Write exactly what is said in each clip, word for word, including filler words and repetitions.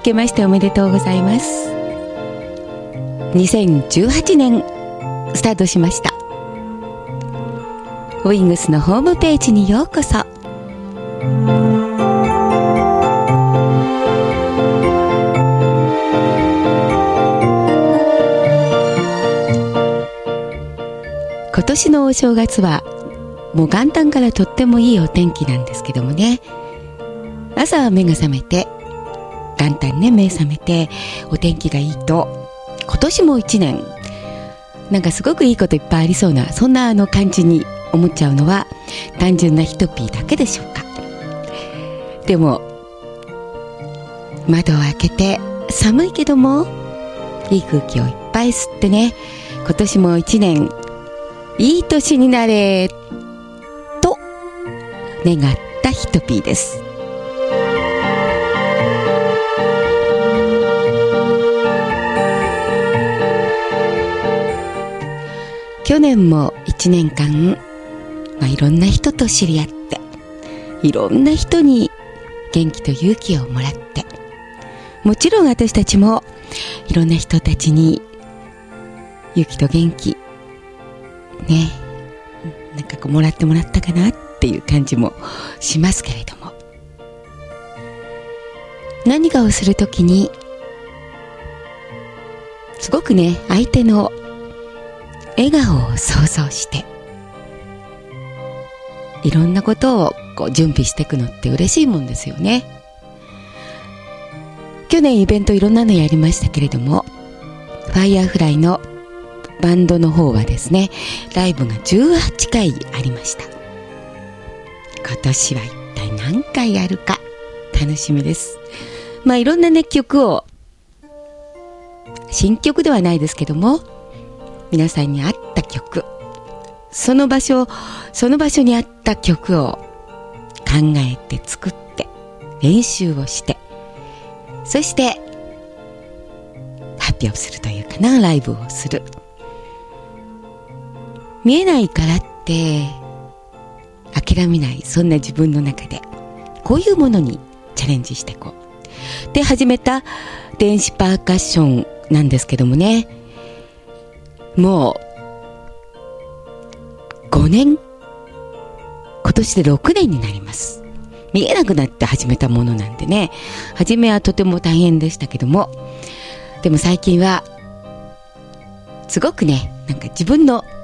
けましておめでとうございます。にせんじゅうはちねんスタートしました。ウィングスのホームページにようこそ。今年のお正月はもう元旦からとってもいいお天気なんですけどもね、朝は目が覚めて、元旦ね目覚めてお天気がいいと、今年も一年なんかすごくいいこといっぱいありそうな、そんなあの感じに思っちゃうのは単純なヒトピーだけでしょうか。でも窓を開けて寒いけどもいい空気をいっぱい吸ってね、今年も一年いい年になれと願ったヒトピーです。去年も一年間、まあ、いろんな人と知り合って、いろんな人に元気と勇気をもらって、もちろん私たちもいろんな人たちに勇気と元気ね、なんかこうもらってもらったかなっていう感じもしますけれども、何かをするときにすごくね、相手の笑顔を想像していろんなことをこう準備していくのって嬉しいもんですよね。去年イベントいろんなのやりましたけれども、ファイヤーフライのバンドの方はですね、ライブがじゅうはちかいありました。今年は一体何回あるか楽しみです。まあいろんなね曲を、新曲ではないですけども、皆さんに合った曲、その場所その場所に合った曲を考えて作って練習をして、そして発表するというかな、ライブをする。見えないからって諦めない、そんな自分の中でこういうものにチャレンジしていこうで始めた電子パーカッションなんですけどもね、もうごねん、今年でろくねんになります。見えなくなって始めたものなんでね、初めはとても大変でしたけども、でも最近はすごくね、なんか自分の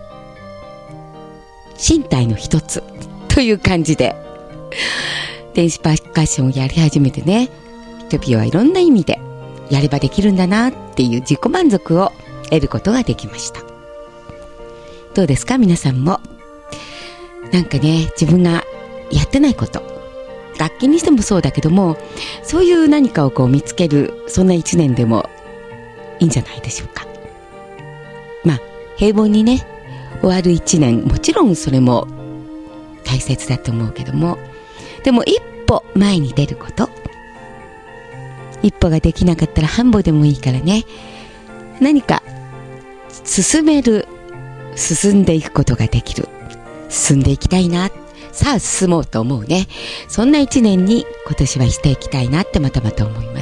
身体の一つという感じで電子パーカッションをやり始めてね、ヒトピーはいろんな意味でやればできるんだなっていう自己満足を得ることができました。どうですか皆さんも。なんかね、自分がやってないこと、楽器にしてもそうだけども、そういう何かをこう見つける、そんな一年でもいいんじゃないでしょうか。まあ平凡にね終わる一年、もちろんそれも大切だと思うけども、でも一歩前に出ること、一歩ができなかったら半歩でもいいからね、何か進める、進んでいくことができる、進んでいきたいな、さあ進もうと思うね、そんな一年に今年はしていきたいなってまたまた思います。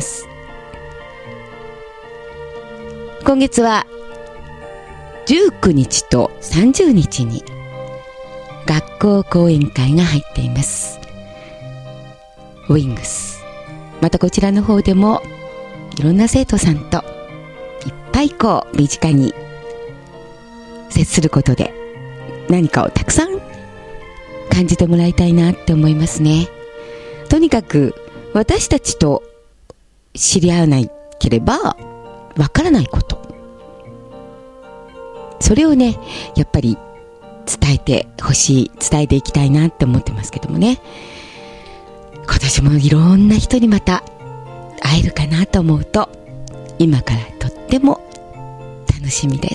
今月はじゅうくにちとさんじゅうにちに学校講演会が入っています。ウィングス、またこちらの方でもいろんな生徒さんといっぱいこう身近に接することで何かをたくさん感じてもらいたいなって思いますね。とにかく私たちと知り合わなければわからないこと、それをねやっぱり伝えてほしい、伝えていきたいなって思ってますけどもね、今年もいろんな人にまた会えるかなと思うと今からとっても楽しみです。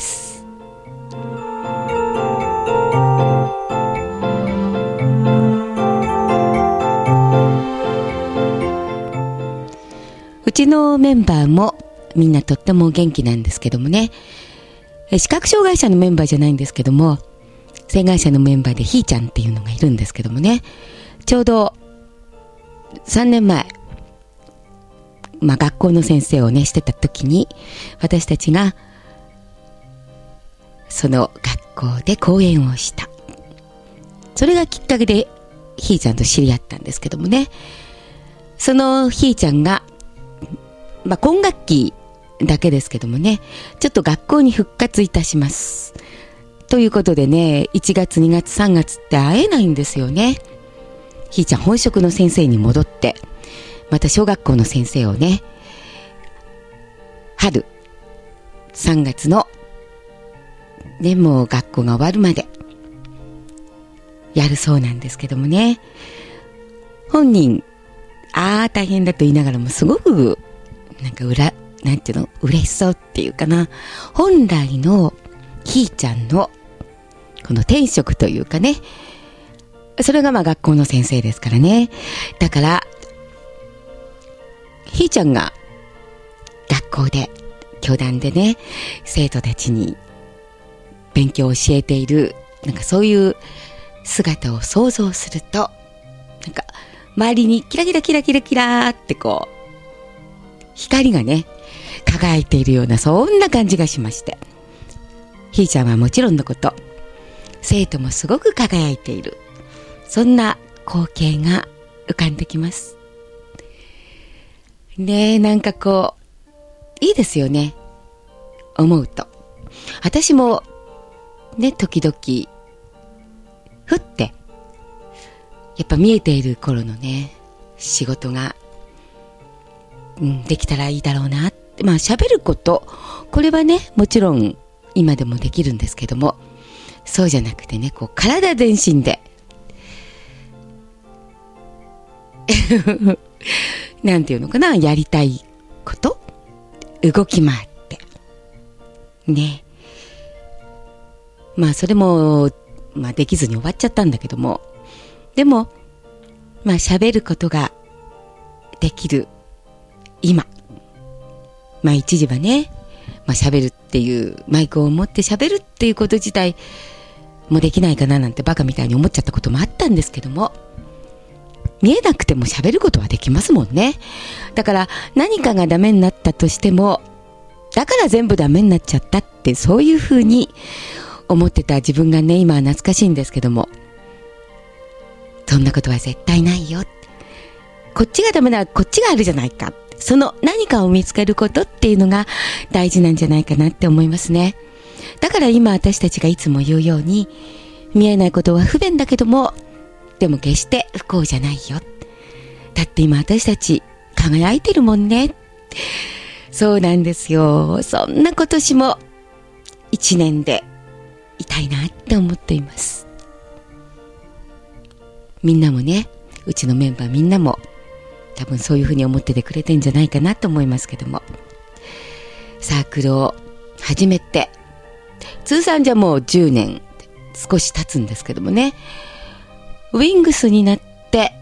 うちのメンバーもみんなとっても元気なんですけどもね、視覚障害者のメンバーじゃないんですけども、障害者のメンバーでひーちゃんっていうのがいるんですけどもね、ちょうどさんねんまえまあ学校の先生をねしてた時に、私たちがその学校で講演をした。それがきっかけでひーちゃんと知り合ったんですけどもね。そのひーちゃんが、まあ今学期だけですけどもね、ちょっと学校に復活いたします。ということでね、いちがつ、にがつ、さんがつって会えないんですよね。ひーちゃん本職の先生に戻って、また小学校の先生をね、春、さんがつの、ね、もう学校が終わるまで、やるそうなんですけどもね。本人、ああ大変だと言いながらもすごく、なんか裏、なんていうの、嬉しそうっていうかな。本来のひーちゃんの、この転職というかね、それがまあ学校の先生ですからね。だから、ひーちゃんが学校で、教壇でね、生徒たちに勉強を教えている、なんかそういう姿を想像すると、なんか周りにキラキラキラキラキラってこう、光がね、輝いているような、そんな感じがしまして。ひーちゃんはもちろんのこと、生徒もすごく輝いている。そんな光景が浮かんできます。ねえ、なんかこう、いいですよね。思うと。私も、ね、時々、ふって、やっぱ見えている頃のね、仕事が、うん、できたらいいだろうなって。まあ喋ること、これはね、もちろん今でもできるんですけども、そうじゃなくてね、こう体全身で、なんていうのかな、やりたいこと動き回ってね。まあそれもまあできずに終わっちゃったんだけども、でもまあ喋ることができる今、まあ一時はね、まあ喋るっていうマイクを持って喋るっていうこと自体もできないかななんてバカみたいに思っちゃったこともあったんですけども、見えなくても喋ることはできますもんね。だから何かがダメになったとしても、だから全部ダメになっちゃったって、そういうふうに思ってた自分がね、今は懐かしいんですけども、そんなことは絶対ないよ。こっちがダメならこっちがあるじゃないか。その何かを見つけることっていうのが大事なんじゃないかなって思いますね。だから今私たちがいつも言うように、見えないことは不便だけども、でも決して不幸じゃないよ。だって今私たち輝いてるもんね。そうなんですよ。そんな今年も一年でいたいなって思っています。みんなもね、うちのメンバーみんなも多分そういうふうに思っててくれてんじゃないかなと思いますけども、サークルを始めて通算じゃもうじゅうねん少し経つんですけどもね、ウィングスになって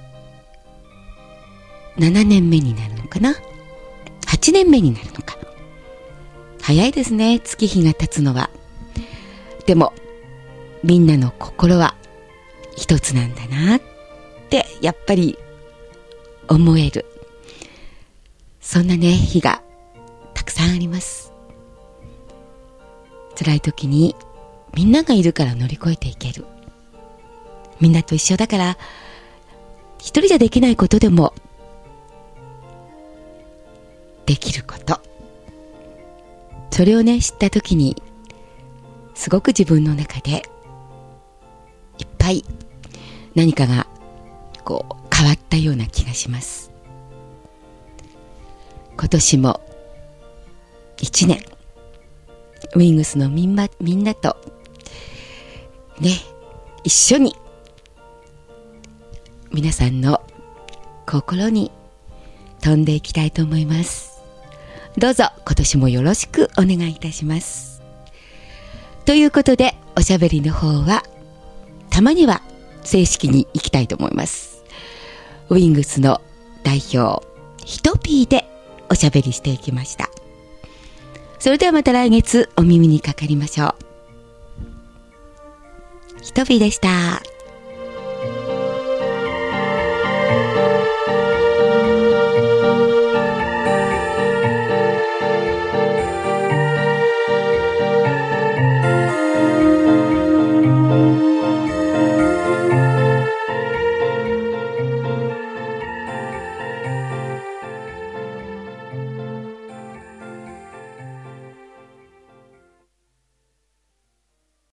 ななねんめになるのかな、はちねんめになるのか、早いですね、月日が経つのは。でもみんなの心は一つなんだなってやっぱり思える、そんなね日がたくさんあります。辛い時にみんながいるから乗り越えていける。みんなと一緒だから一人じゃできないことでもできること、それをね知った時にすごく自分の中でいっぱい何かがこう変わったような気がします。今年も一年ウィングスのみんな、みんなとね一緒に皆さんの心に飛んでいきたいと思います。どうぞ今年もよろしくお願いいたします。ということでおしゃべりの方はたまには正式に行きたいと思います。ウィングスの代表ヒトピーでおしゃべりしていきました。それではまた来月お耳にかかりましょう。ヒトピーでした。